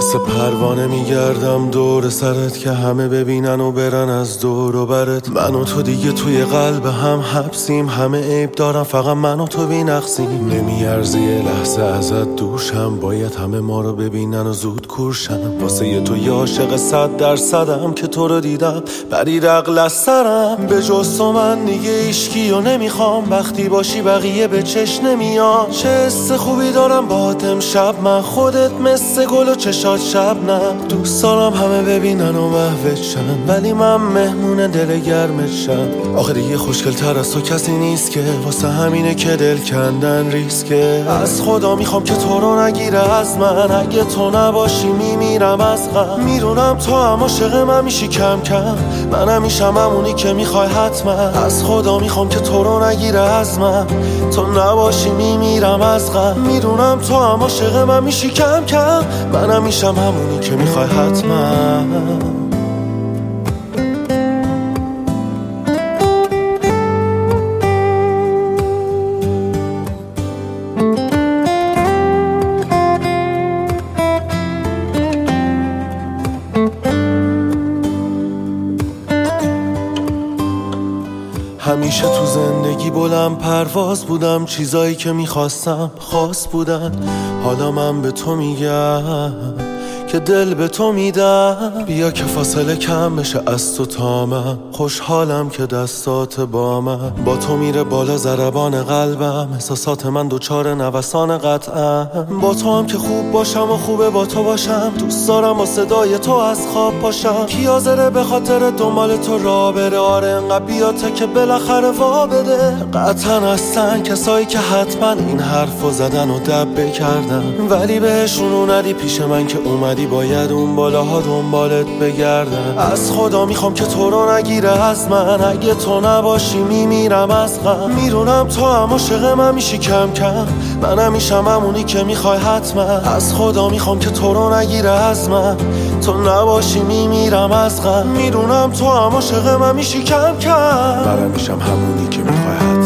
مثل پروانه میگردم دور سرت که همه ببینن و برن از دور و برت. من و تو دیگه توی قلب هم حبسیم، همه عیب دارم فقط من و تو بی‌نقصیم. نمیارزه یه لحظه ازت دوشم، باید همه ما رو ببینن و زود کورشم. واسه تو یه عاشق 100%م که تو رو دیدم بری رقل از سرم. به جز تو من دیگه ایشکی و نمیخوام، وقتی باشی بقیه به چش نمیان. چه حس خوبی دارم باهات امشب من، خودت مثل گل و چشات شبنم. دوست دارم همه ببینن و محوت شن، ولی من مهمون دل گرمت شم. آخه دیگه خوشگل تر از تو کسی نیست که، واسه همینه که دل کندن ریسکه. از خدا میخوام که تو رو نگیره از من، اگه تو نباشی میمیرم از غم. میدونم تو هم عاشق من میشی کم کم، منم میشم همونی که میخوای حتما. از خدا میخوام که تو رو نگیره از من، تو نباشی میمیرم از غم. میدونم تو هم عاشق من میشی کم کم، منم میشم همونی که میخوای حتما. همیشه تو زندگی بلند پرواز بودم، چیزایی که میخواستم خاص بودن. حالا من به تو میگم که دل به تو میدم، بیا که فاصله کم بشه از تو تا من. خوشحالم که دستات با من، با تو میره بالا ضربان قلبم. احساسات من دوچار نوسان قطعم. با تو هم که خوب باشم و خوبه با تو باشم، دوست دارم با صدای تو از خواب پاشم. کی حاضره به خاطر دنبال تو راه بره؟ آره انقدر بیاته که بالاخره وا بده. قطعا هستن کسایی که حتما این حرفو زدن و دبه کردن، ولی بهشون ندی پیش من که اومدی باید اون بالاها دنبالت بگردن. از خدا میخوام که تو رو نگیره از من، اگه تو نباشی میمیرم از غم. میدونم تو هم عاشق من میشی کم کم، منم میشم همونی که میخوای حتما. از خدا میخوام که تو رو نگیره از من، تو نباشی میمیرم از غم. میدونم تو هم عاشق من میشی کم کم، منم میشم همونی که میخوای حتما.